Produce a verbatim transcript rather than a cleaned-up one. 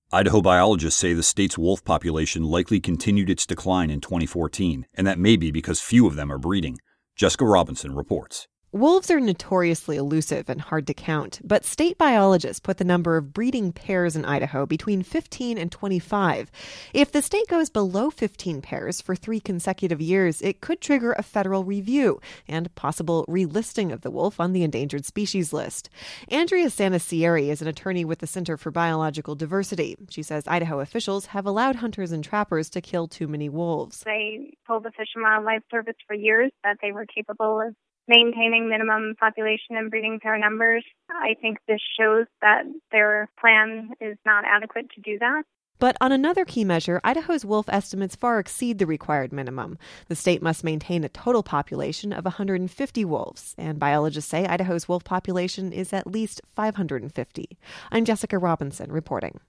Idaho biologists say the state's wolf population likely continued its decline in twenty fourteen, and that may be because few of them are breeding. Jessica Robinson reports. Wolves are notoriously elusive and hard to count, but state biologists put the number of breeding pairs in Idaho between fifteen and twenty-five. If the state goes below fifteen pairs for three consecutive years, it could trigger a federal review and possible relisting of the wolf on the endangered species list. Andrea Sanasieri is an attorney with the Center for Biological Diversity. She says Idaho officials have allowed hunters and trappers to kill too many wolves. They told the Fish and Wildlife Service for years that they were capable of maintaining minimum population and breeding pair numbers. I think this shows that their plan is not adequate to do that. But on another key measure, Idaho's wolf estimates far exceed the required minimum. The state must maintain a total population of one hundred fifty wolves, and biologists say Idaho's wolf population is at least five hundred fifty. I'm Jessica Robinson reporting.